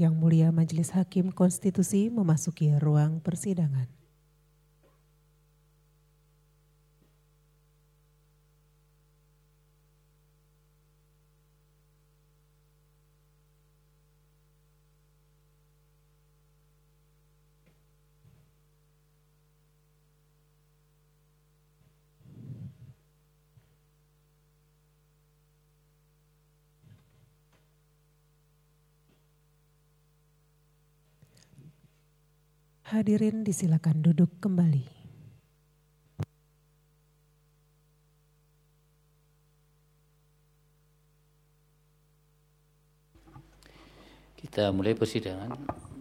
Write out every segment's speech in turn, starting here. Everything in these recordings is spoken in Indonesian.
Yang Mulia Majelis Hakim Konstitusi memasuki ruang persidangan. Hadirin disilakan duduk kembali. Kita mulai persidangan.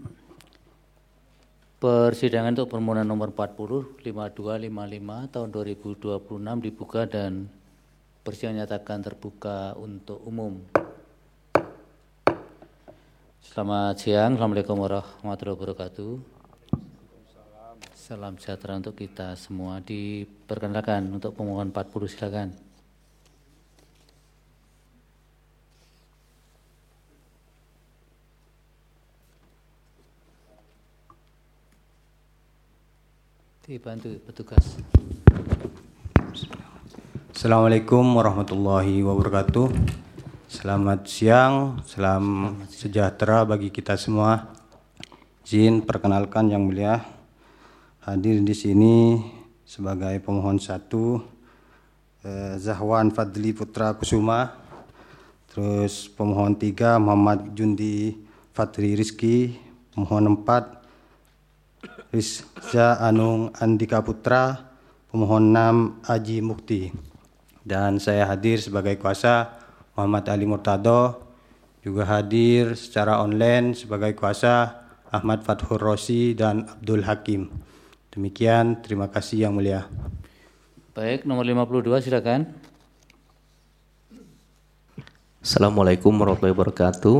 Persidangan untuk permohonan nomor 40 5255 tahun 2026 dibuka dan persidangan nyatakan terbuka untuk umum. Selamat siang, Assalamualaikum warahmatullahi wabarakatuh. Salam sejahtera untuk kita semua. Diperkenalkan untuk pemohon 40, silakan. Dibantu petugas. Assalamualaikum warahmatullahi wabarakatuh. Selamat siang, salam sejahtera bagi kita semua. Izin perkenalkan Yang Mulia, hadir di sini sebagai pemohon 1 Zahwan Fadli Putra Kusuma. Terus pemohon 3 Muhammad Jundi Fatri Rizki. Pemohon 4 Rizza Anung Andika Putra. Pemohon 6 Aji Mukti. Dan saya hadir sebagai kuasa Muhammad Ali Murtado. Juga hadir secara online sebagai kuasa Ahmad Fathur Rosi dan Abdul Hakim. Demikian, terima kasih Yang Mulia. Baik, nomor 52 silakan. Assalamualaikum warahmatullahi wabarakatuh.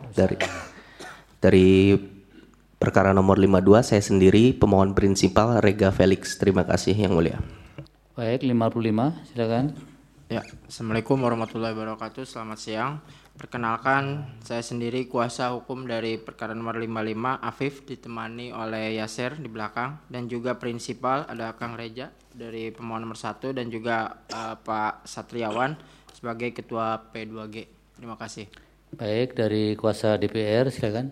Dari perkara nomor 52 saya sendiri pemohon prinsipal Rega Felix. Terima kasih Yang Mulia. Baik, 55 silakan. Ya, Assalamualaikum warahmatullahi wabarakatuh. Selamat siang. Perkenalkan, saya sendiri kuasa hukum dari perkara nomor 55 Afif, ditemani oleh Yasir di belakang, dan juga prinsipal ada Kang Reja dari pemohon nomor 1 dan juga Pak Satriawan sebagai ketua P2G. Terima kasih. Baik, dari kuasa DPR silakan.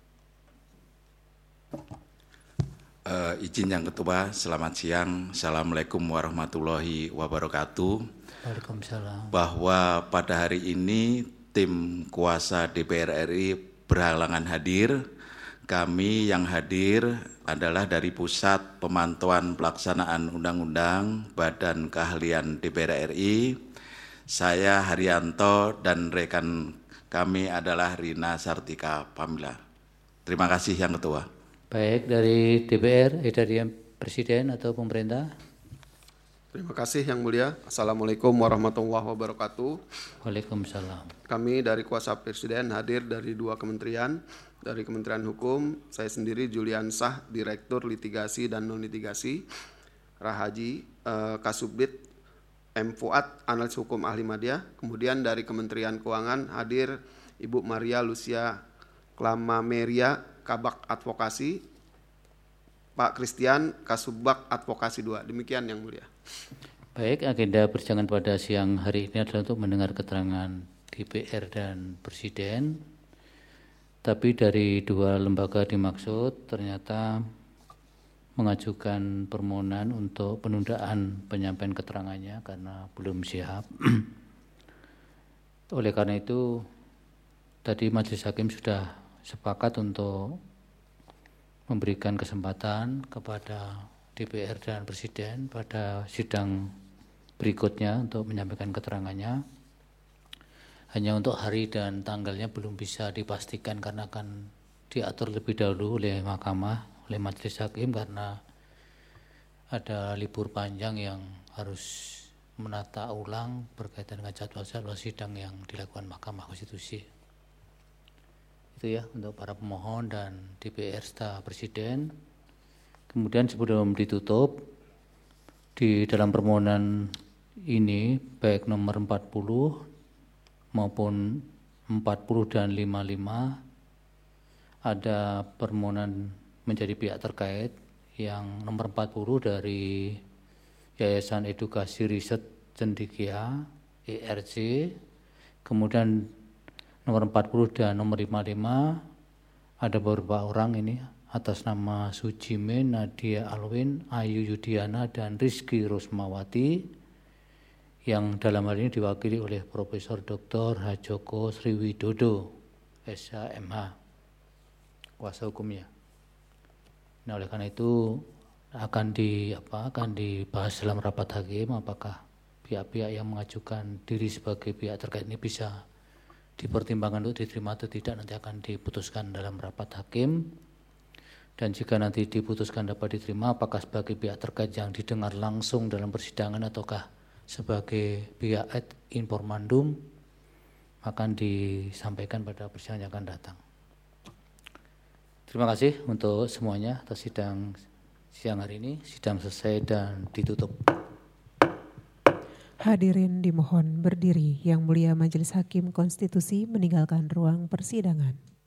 Izin Yang Ketua, selamat siang. Assalamualaikum warahmatullahi wabarakatuh. Waalaikumsalam. Bahwa pada hari ini tim kuasa DPR RI berhalangan hadir. Kami yang hadir adalah dari Pusat Pemantauan Pelaksanaan Undang-Undang Badan Keahlian DPR RI. Saya Haryanto dan rekan kami adalah Rina Sartika Pamila. Terima kasih Yang Ketua. Baik, dari DPR, dari Presiden atau pemerintah. Terima kasih Yang Mulia. Assalamualaikum warahmatullahi wabarakatuh. Waalaikumsalam. Kami dari kuasa Presiden hadir dari 2 kementerian. Dari Kementerian Hukum, saya sendiri Julian Sah, Direktur Litigasi dan Non-Litigasi. Rahaji, Kasubdit, M. Fuad, Analis Hukum Ahli Madya. Kemudian dari Kementerian Keuangan hadir Ibu Maria Lucia Klamameria, Kabak Advokasi. Pak Christian, Kasubag Advokasi 2. Demikian Yang Mulia. Baik, agenda persidangan pada siang hari ini adalah untuk mendengar keterangan DPR dan Presiden. Tapi dari 2 lembaga dimaksud ternyata mengajukan permohonan untuk penundaan penyampaian keterangannya karena belum siap. Oleh karena itu, tadi Majelis Hakim sudah sepakat untuk memberikan kesempatan kepada DPR dan Presiden pada sidang berikutnya untuk menyampaikan keterangannya. Hanya untuk hari dan tanggalnya belum bisa dipastikan karena akan diatur lebih dahulu oleh Mahkamah, oleh Majelis Hakim karena ada libur panjang yang harus menata ulang berkaitan dengan jadwal sidang yang dilakukan Mahkamah Konstitusi. Itu ya untuk para pemohon dan DPR serta Presiden. Kemudian sebelum ditutup, di dalam permohonan ini baik nomor 40 maupun 40 dan 55 ada permohonan menjadi pihak terkait yang nomor 40 dari Yayasan Edukasi Riset Cendekia ERC, kemudian nomor 40 dan nomor 55 ada beberapa orang ini atas nama Sujime, Nadia Alwin, Ayu Yudiana, dan Rizky Rusmawati yang dalam hal ini diwakili oleh Profesor Dr. Hajoko Sriwidodo, SHMH, kuasa hukumnya. Nah, oleh karena itu akan dibahas dalam rapat hakim apakah pihak-pihak yang mengajukan diri sebagai pihak terkait ini bisa dipertimbangkan untuk diterima atau tidak, nanti akan diputuskan dalam rapat hakim. Dan jika nanti diputuskan dapat diterima, apakah sebagai pihak terkait yang didengar langsung dalam persidangan ataukah sebagai pihak ad informandum, akan disampaikan pada persidangan yang akan datang. Terima kasih untuk semuanya atas sidang siang hari ini. Sidang selesai dan ditutup. Hadirin dimohon berdiri. Yang Mulia Majelis Hakim Konstitusi meninggalkan ruang persidangan.